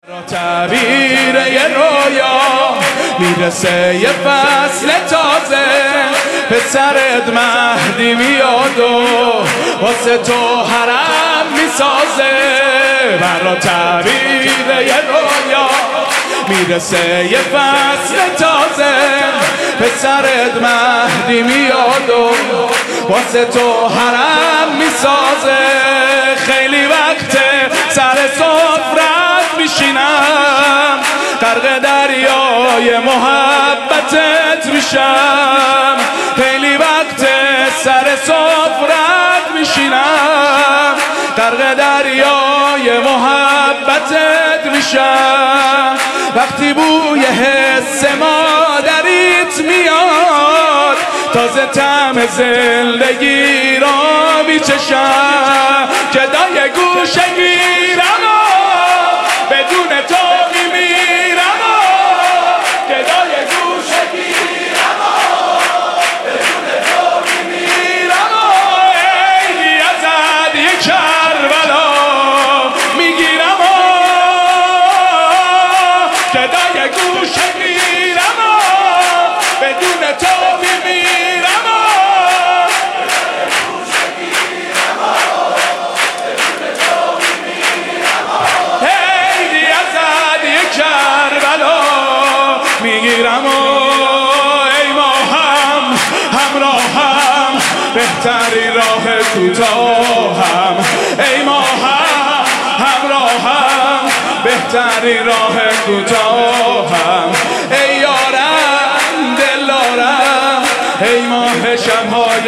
تعبیر یه رویا میرسه یه فصل تازه، پسرت مهدی میاد و واسه تو حرم میسازه. برا تعبیر یه رویا میرسه یه فصل تازه، پسرت مهدی میاد و واسه تو حرم میسازه. خیلی وقته سر سفرت میشینم، غرق دریای محبتت میشم. خیلی وقته سر سفرت میشینم، غرق دریای محبتت میشم. وقتی بوی حس مادریت میاد، تازه طعم زندگی را میچشم. جدای گوشه گیرم و بدون تو میمیرم و جدای گوشه گیرم و بدون تو میمیرم و عیدی ازت یک کربلا میگیرم و جدای گوشه گیرم و بدون تو میمیرم و عیدی ازت یک کربلا میگیرم و ای ماهم همراهم، بهتری راه کوتاهم. ای ماهم همراهم، بهتری راه کوتاهم. ای یارم دلارم، ای ماه شب‌های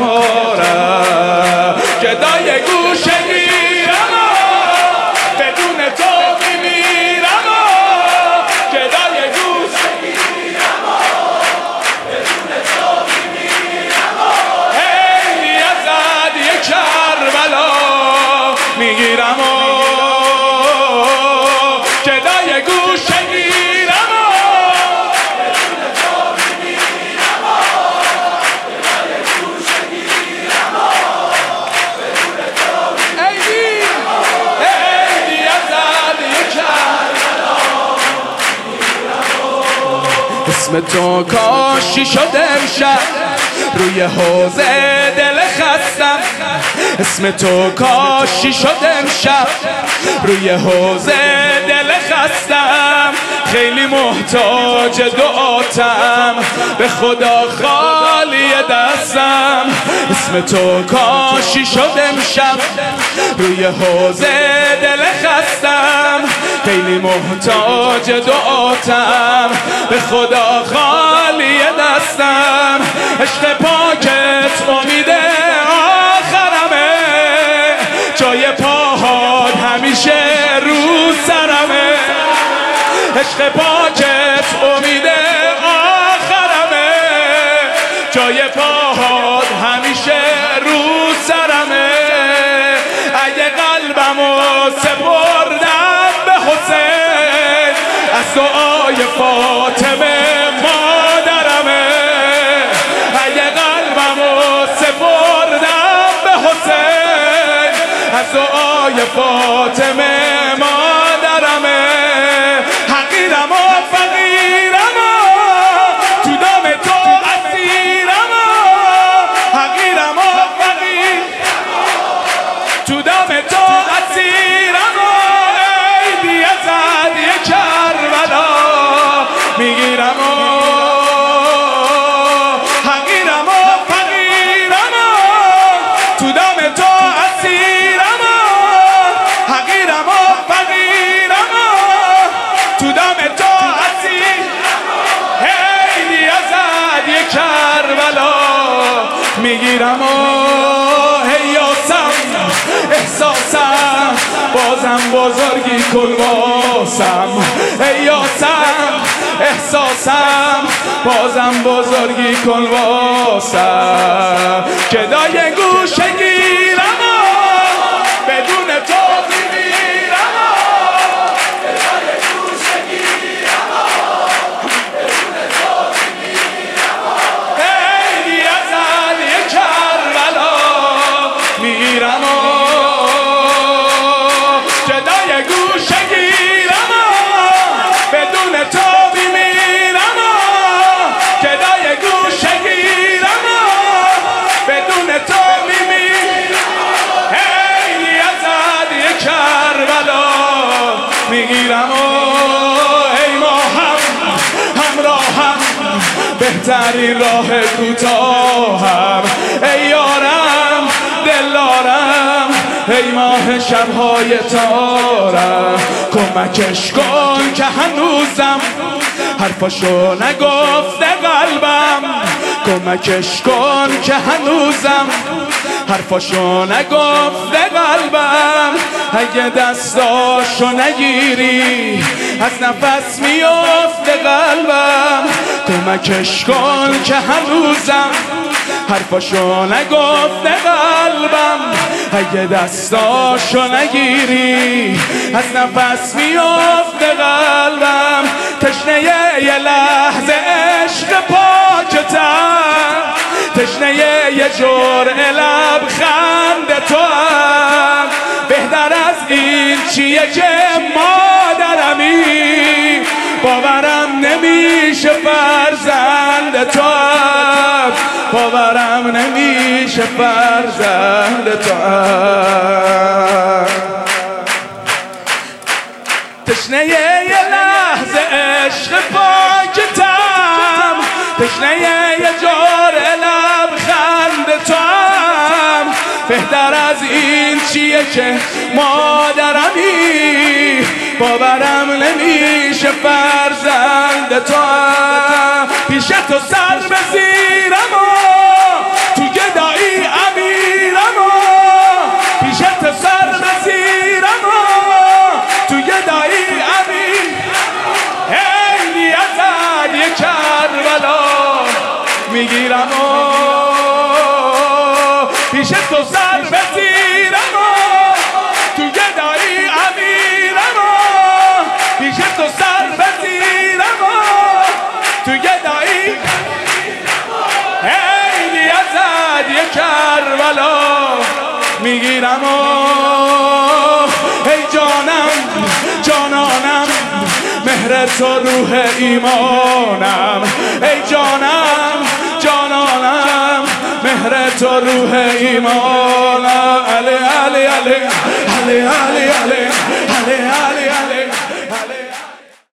تارم. جدای گوشه گیرم و بدون تو میمیرم و جدای گوشه گیرم و بدون تو میمیرم و عیدی ازت یک کربلا میگیرم و جدای گوشه گیرم و بدون تو میمیرم و جدای گوشه گیرم و بدون تو میمیرم و عیدی ازت یک کربلا میگیرم و اسم تو کاشی شد امشب روی حوضه دل خستم. اسم تو کاشی شد امشب روی حوضه دل خستم. خیلی محتاج دعاتم، به خدا خالی دستم. اسم تو کاشی شد امشب روی حوضه دل خستم. خیلی محتاج دعاتم، به خدا خالی دستم. عشق پاکت امید آخرمه، جای پاهات همیشه رو سرمه. عشق پاکت امید آخرمه، جای پاهات همیشه رو سرمه. اگه قلبمو سپردم به حسین، از دعای فاطمه مادرمه. اگه قلبمو سپردم به حسین، از دعای فاطمه مادرمه. حقیرم و فقیرم و تو دام تو اسیرم و حقیرم و فقیرم و تو دام تو اسیرم و عیدی ازت یک کربلا میگیرم و حقیرم و فقیرم و تو دام تو اسیرم و حقیرم و فقیرم و تو دام تو اسیرم و عیدی ازت یک کربلا میگیرم و حیاسم احساسم بازم بزرگی کن واسم. حیاسم احساسم بازم بزرگی کن واسم. جدای گوشه گیرم و بدون تو میمیرم و جدای گوشه گیرم و بدون تو میمیرم و عیدی ازت یک کربلا میگیرم و جدای گوشه گیرم بهترین راه کوتاهم. ای یارم دلارم، ای ماه شبهای تارم، کمکش کن که هنوزم حرفاشو نگفته قلبم. کمکش کن که هنوزم حرفاشو نگفته قلبم. اگه دستاشو نگیری از نفس میفته قلبم. کمکش کن که هنوزم حرفاشو نگفته قلبم. اگه دستاشو نگیری از نفس میفته قلبم. تشنه یه لحظه عشق پاکتم، تشنه یه جرعه لبخند تو هم. بهتر از این چیه که مادرمی، باورم نمیشه فرزند تو هم، باورم نمیشه فرزند تو هم. تشنه یه لحظه عشق پاکتم، تشنه یه جرعه لبخند تو هم. بهتر از این چیه که مادرمی، باورم نمیشه فرزند تو هم. پیش تو سر به زیرم و تو گدایی امیرم و پیش تو سر به زیرم و تو گدایی امیر. هی ازد یه کربلا میگیرم و پیش تو سر به زیرم و تو گدایی امیرم و پیش تو سر به زیرم و تو گدایی. هی ازد یه کربلا میگیرم و ای جانم جانانم، مهر تو روح ایمانم. ای جانم جانانم، مهر تو روح ایمانم. علی علی علی علی علی علی